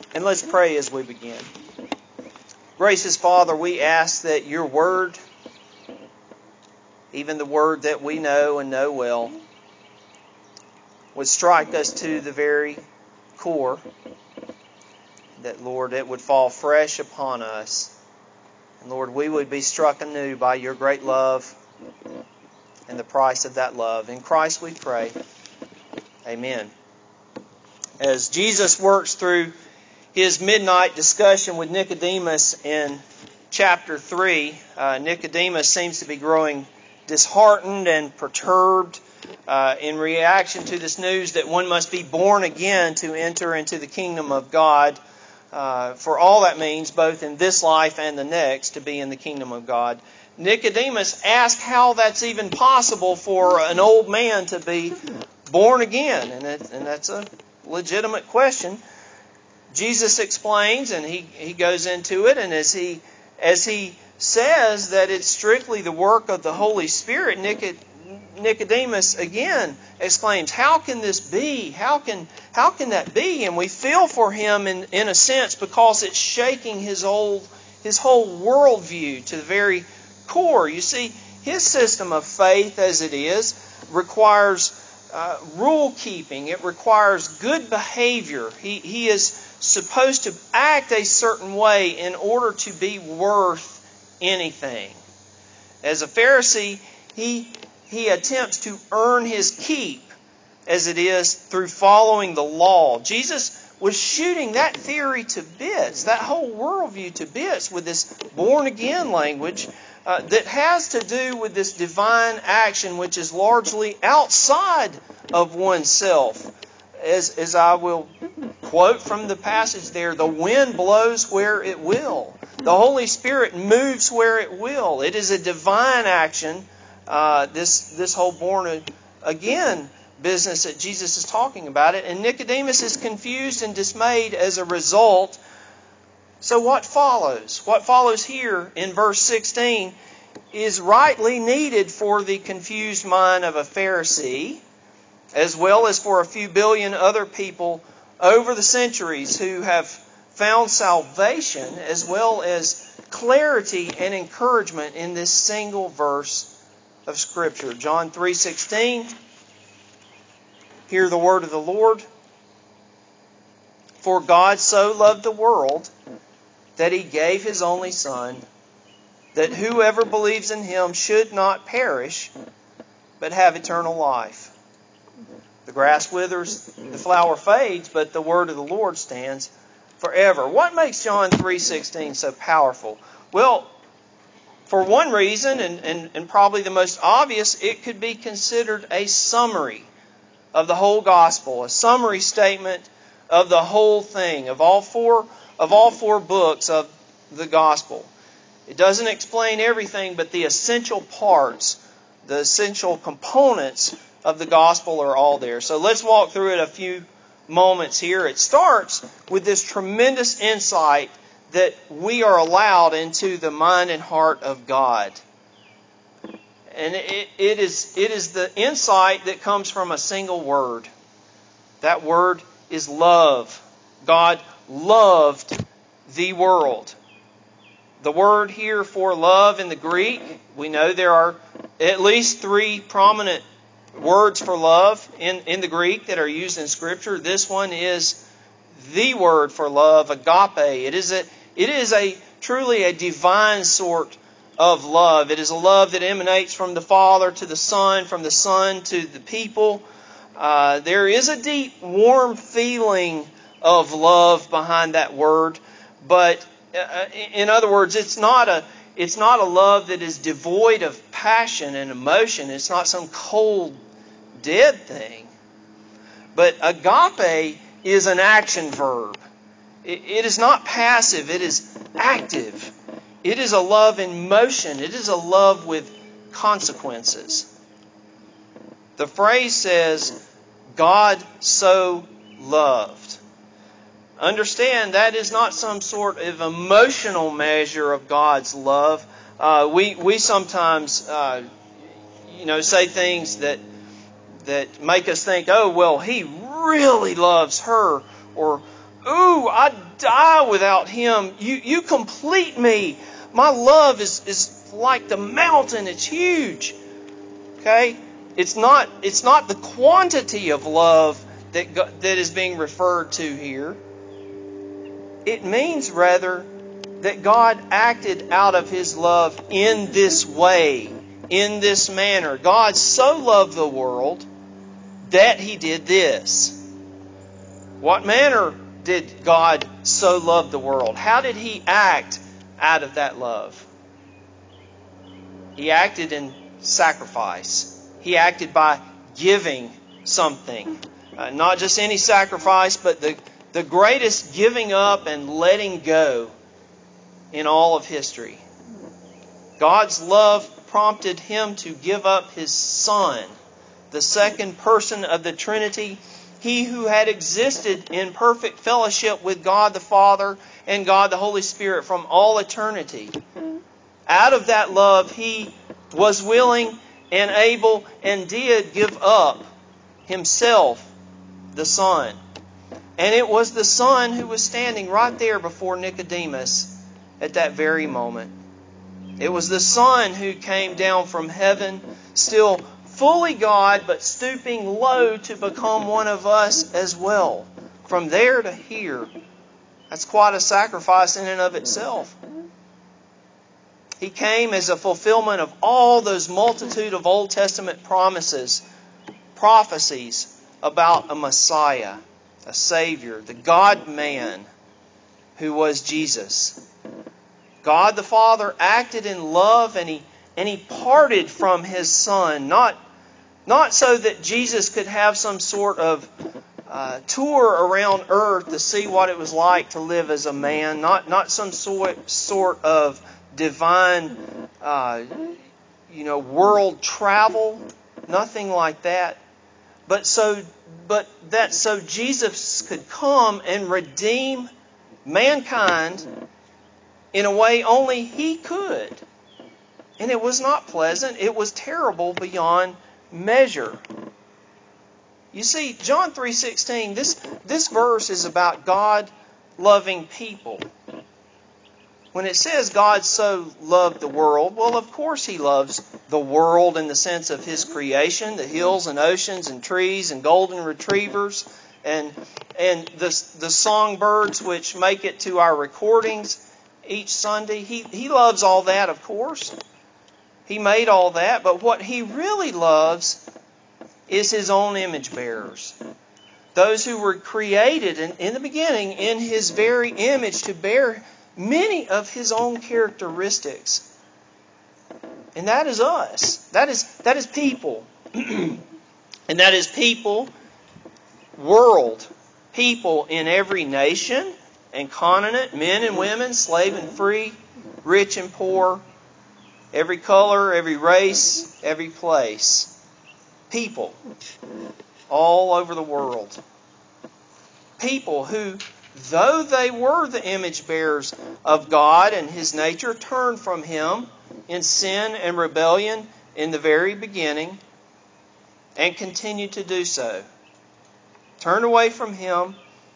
And let's pray as we begin. Gracious Father, we ask that your word, even the word that we know and know well, would strike us to the very core. That, Lord, it would fall fresh upon us. And Lord, we would be struck anew by your great love and the price of that love. In Christ we pray. Amen. As Jesus works through his midnight discussion with Nicodemus in chapter 3, Nicodemus seems to be growing disheartened and perturbed in reaction to this news that one must be born again to enter into the kingdom of God, for all that means, both in this life and the next, to be in the kingdom of God. Nicodemus asks how that's even possible for an old man to be born again, and that's a legitimate question. Jesus explains, and he goes into it, and as he says that it's strictly the work of the Holy Spirit, Nicodemus again exclaims, "How can this be? How can that be?" And we feel for him in a sense because it's shaking his whole worldview to the very core. You see, his system of faith, as it is, requires rule keeping. It requires good behavior. He is supposed to act a certain way in order to be worth anything. As a Pharisee, he attempts to earn his keep, as it is, through following the law. Jesus was shooting that theory to bits, that whole worldview to bits, with this born-again language that has to do with this divine action which is largely outside of oneself. As I will quote from the passage there, the wind blows where it will. The Holy Spirit moves where it will. It is a divine action, this whole born again business that Jesus is talking about it. And Nicodemus is confused and dismayed as a result. So what follows? What follows here in verse 16 is rightly needed for the confused mind of a Pharisee, as well as for a few billion other people over the centuries who have found salvation as well as clarity and encouragement in this single verse of Scripture. John 3:16, hear the word of the Lord. For God so loved the world that He gave His only Son, that whoever believes in Him should not perish, but have eternal life. The grass withers, the flower fades, but the word of the Lord stands forever. What makes John 3:16 so powerful? Well, for one reason, and probably the most obvious, it could be considered a summary of the whole gospel, a summary statement of the whole thing, of all four books of the gospel. It doesn't explain everything, but the essential parts, the essential components of the gospel are all there. So let's walk through it a few moments here. It starts with this tremendous insight that we are allowed into the mind and heart of God. And it is the insight that comes from a single word. That word is love. God loved the world. The word here for love in the Greek, we know there are at least three prominent words for love in the Greek that are used in Scripture. This one is the word for love, agape. It is truly a divine sort of love. It is a love that emanates from the Father to the Son, from the Son to the people. There is a deep, warm feeling of love behind that word, but in other words, it's not a love that is devoid of passion and emotion. It's not some cold, dead thing. But agape is an action verb. It is not passive. It is active. It is a love in motion. It is a love with consequences. The phrase says, God so loved. Understand that is not some sort of emotional measure of God's love. We sometimes say things that make us think, oh, well, He really loves her, or, ooh, no, I'd die without Him. You complete me. My love is like the mountain. It's huge. Okay? It's not the quantity of love that is being referred to here. It means rather that God acted out of His love in this way, in this manner. God so loved the world that He did this. What manner did God so love the world? How did He act out of that love? He acted in sacrifice. He acted by giving something. Not just any sacrifice, but the greatest giving up and letting go in all of history. God's love prompted Him to give up His Son, the second person of the Trinity, He who had existed in perfect fellowship with God the Father and God the Holy Spirit from all eternity. Out of that love, He was willing and able and did give up Himself, the Son. And it was the Son who was standing right there before Nicodemus at that very moment. It was the Son who came down from heaven, still fully God, but stooping low to become one of us as well. From there to here, that's quite a sacrifice in and of itself. He came as a fulfillment of all those multitude of Old Testament prophecies about a Messiah, a Savior, the God-man who was Jesus. God the Father acted in love and He parted from His Son, not so that Jesus could have some sort of tour around earth to see what it was like to live as a man, not some sort of divine world travel, nothing like that. But that so Jesus could come and redeem mankind in a way only He could. And it was not pleasant. It was terrible beyond measure. You see, John 3:16, this verse is about God loving people. When it says God so loved the world, well, of course He loves the world in the sense of His creation, the hills and oceans and trees and golden retrievers and the songbirds which make it to our recordings each Sunday. He loves all that, of course. He made all that, but what He really loves is His own image bearers. Those who were created in the beginning in His very image to bear many of His own characteristics. And that is us. That is people. And that is people, world, people in every nation and continent, men and women, slave and free, rich and poor, every color, every race, every place. People all over the world. People who, though they were the image bearers of God and His nature, turned from Him in sin and rebellion in the very beginning and continued to do so. Turned away from Him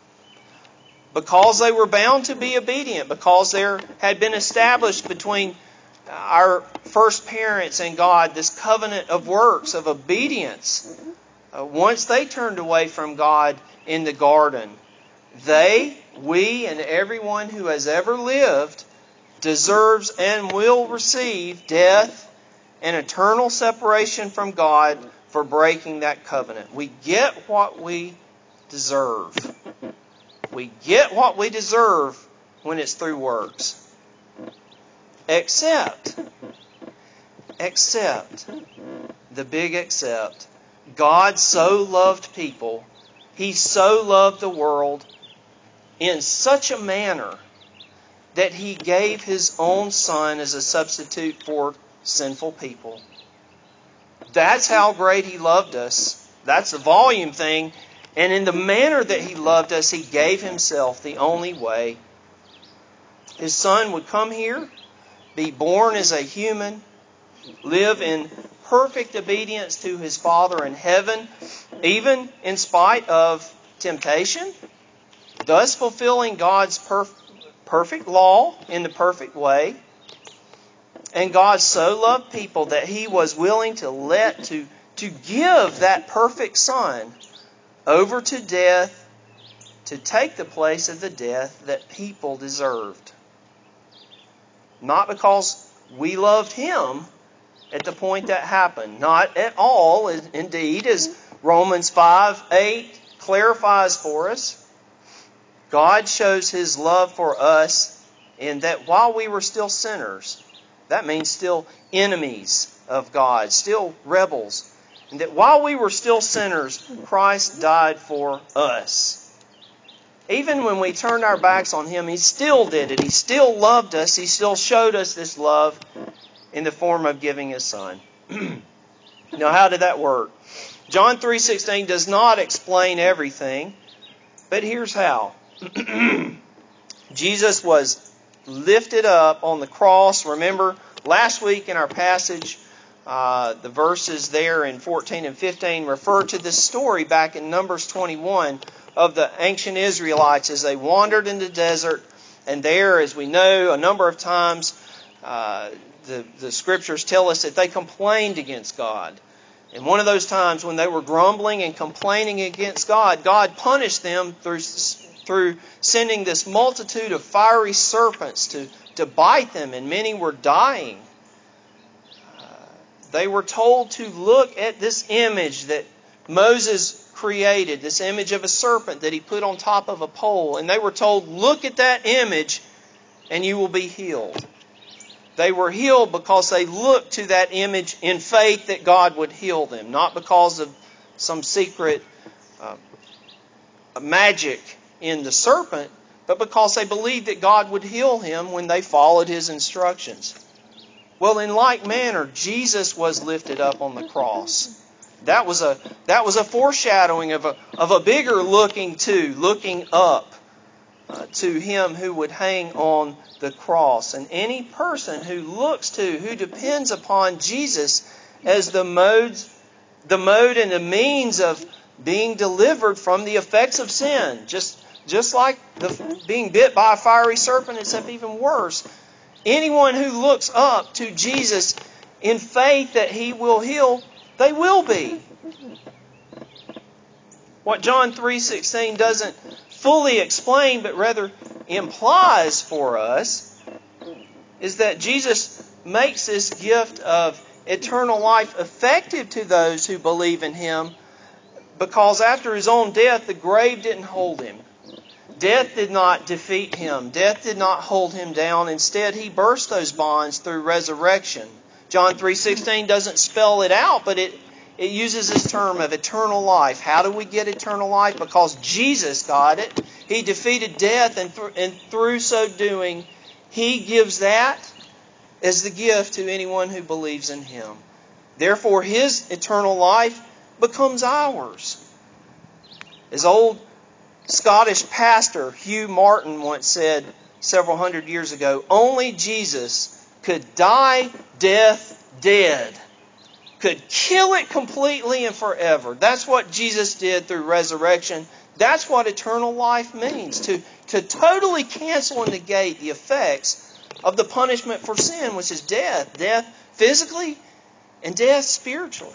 because they were bound to be obedient, because there had been established between our first parents and God this covenant of works, of obedience. Once they turned away from God in the garden, we, and everyone who has ever lived deserves and will receive death and eternal separation from God for breaking that covenant. We get what we deserve. We get what we deserve when it's through works. Except, the big except, God so loved people, He so loved the world in such a manner that He gave His own Son as a substitute for sinful people. That's how great He loved us. That's the volume thing. And in the manner that He loved us, He gave Himself the only way. His Son would come here, be born as a human, live in perfect obedience to His Father in heaven, even in spite of temptation, thus fulfilling God's perfect law in the perfect way. And God so loved people that He was willing to give that perfect Son over to death to take the place of the death that people deserved. Not because we loved Him at the point that happened. Not at all, indeed, as Romans 5:8 clarifies for us. God shows His love for us in that while we were still sinners, that means still enemies of God, still rebels, and that while we were still sinners, Christ died for us. Even when we turned our backs on Him, He still did it. He still loved us. He still showed us this love in the form of giving His Son. Now, how did that work? John 3:16 does not explain everything, but here's how. Jesus was lifted up on the cross. Remember, last week in our passage, the verses there in 14 and 15 refer to this story back in Numbers 21 of the ancient Israelites as they wandered in the desert. And there, as we know, a number of times the Scriptures tell us that they complained against God. And one of those times when they were grumbling and complaining against God, God punished them through sending this multitude of fiery serpents to bite them, and many were dying. They were told to look at this image that Moses created, this image of a serpent that he put on top of a pole. And they were told, look at that image and you will be healed. They were healed because they looked to that image in faith that God would heal them. Not because of some secret magic in the serpent, but because they believed that God would heal him when they followed His instructions. Well, in like manner, Jesus was lifted up on the cross. That was a foreshadowing of a bigger looking up to Him who would hang on the cross. And any person who depends upon Jesus as the mode and the means of being delivered from the effects of sin, just like being bit by a fiery serpent, except even worse. Anyone who looks up to Jesus in faith that He will heal, they will be. What John 3:16 doesn't fully explain, but rather implies for us, is that Jesus makes this gift of eternal life effective to those who believe in Him, because after His own death, the grave didn't hold Him. Death did not defeat Him. Death did not hold Him down. Instead, He burst those bonds through resurrection. John 3:16 doesn't spell it out, but it uses this term of eternal life. How do we get eternal life? Because Jesus got it. He defeated death, and through so doing, He gives that as the gift to anyone who believes in Him. Therefore, His eternal life becomes ours. As old Scottish pastor Hugh Martin once said several hundred years ago, only Jesus could die death dead, could kill it completely and forever. That's what Jesus did through resurrection. That's what eternal life means, to totally cancel and negate the effects of the punishment for sin, which is death. Death physically and death spiritually.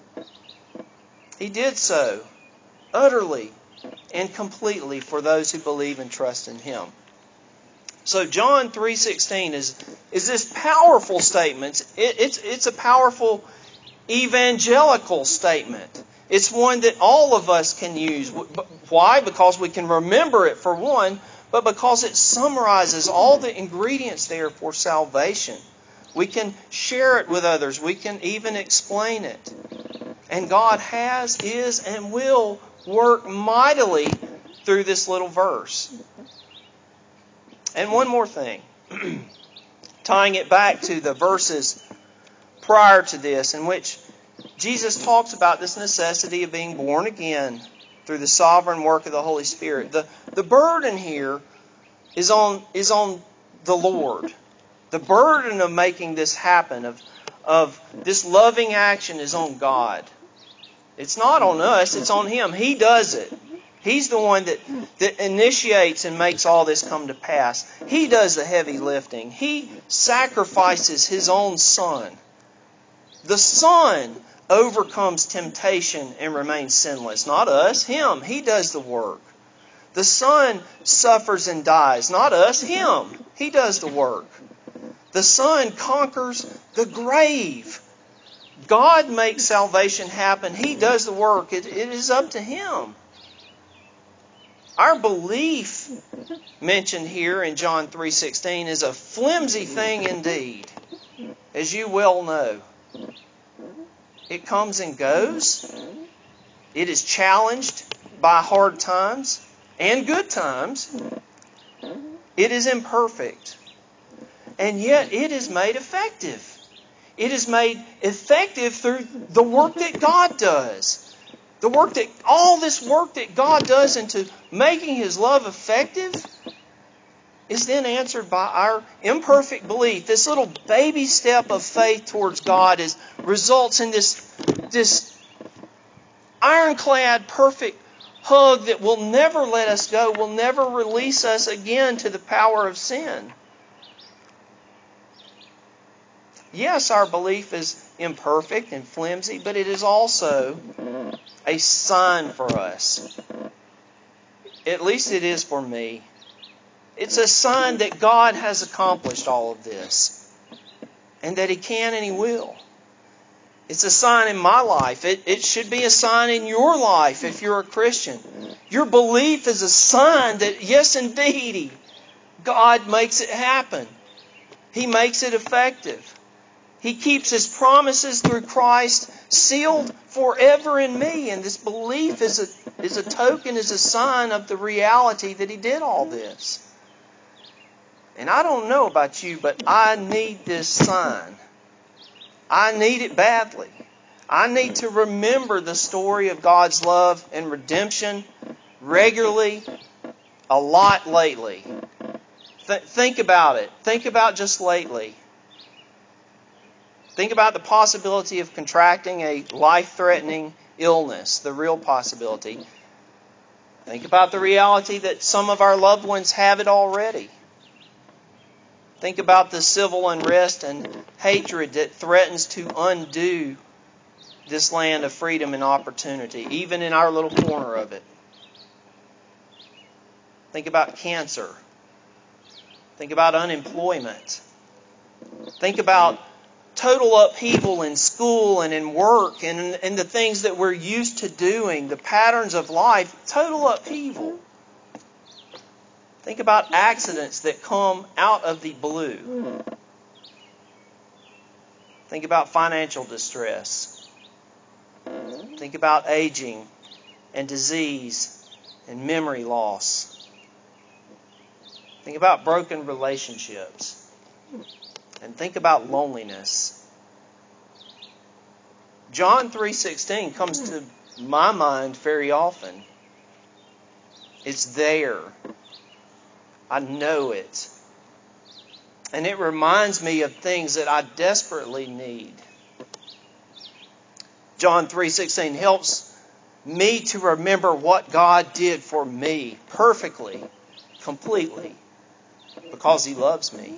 He did so utterly and completely for those who believe and trust in Him. So John 3:16 is this powerful statement. It's a powerful evangelical statement. It's one that all of us can use. Why? Because we can remember it, for one, but because it summarizes all the ingredients there for salvation. We can share it with others. We can even explain it. And God has, is, and will work mightily through this little verse. And one more thing. Tying it back to the verses prior to this, in which Jesus talks about this necessity of being born again through the sovereign work of the Holy Spirit. The burden here is on the Lord. The burden of making this happen, of this loving action, is on God. It's not on us, it's on Him. He does it. He's the one that initiates and makes all this come to pass. He does the heavy lifting. He sacrifices His own Son. The Son overcomes temptation and remains sinless. Not us, Him. He does the work. The Son suffers and dies. Not us, Him. He does the work. The Son conquers the grave. God makes salvation happen. He does the work. It is up to Him. Our belief mentioned here in John 3:16 is a flimsy thing indeed, as you well know. It comes and goes. It is challenged by hard times and good times. It is imperfect. And yet it is made effective. It is made effective through the work that God does. All this work that God does into making His love effective is then answered by our imperfect belief. This little baby step of faith towards God results in this ironclad, perfect hug that will never let us go, will never release us again to the power of sin. Yes, our belief is imperfect and flimsy, but it is also a sign for us. At least it is for me. It's a sign that God has accomplished all of this, and that He can and He will. It's a sign in my life. It should be a sign in your life if you're a Christian. Your belief is a sign that, yes, indeed, God makes it happen. He makes it effective. He keeps His promises through Christ sealed forever in me. And this belief is a token, is a sign of the reality that He did all this. And I don't know about you, but I need this sign. I need it badly. I need to remember the story of God's love and redemption regularly, a lot lately. Think about it. Think about just lately. Think about the possibility of contracting a life-threatening illness, the real possibility. Think about the reality that some of our loved ones have it already. Think about the civil unrest and hatred that threatens to undo this land of freedom and opportunity, even in our little corner of it. Think about cancer. Think about unemployment. Think about total upheaval in school and in work and the things that we're used to doing, the patterns of life, total upheaval. Think about accidents that come out of the blue. Think about financial distress. Think about aging and disease and memory loss. Think about broken relationships. And think about loneliness. John 3:16 comes to my mind very often. It's there. I know it. And it reminds me of things that I desperately need. John 3:16 helps me to remember what God did for me perfectly, completely, because He loves me.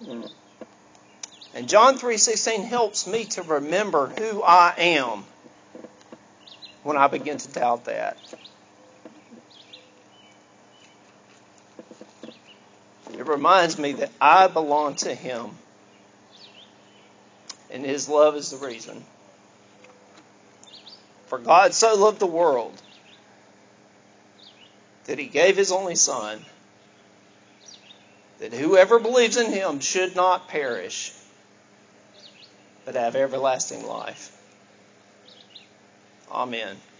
And John 3:16 helps me to remember who I am when I begin to doubt that. It reminds me that I belong to Him, and His love is the reason. For God so loved the world that He gave His only Son, that whoever believes in Him should not perish, but have everlasting life. Amen.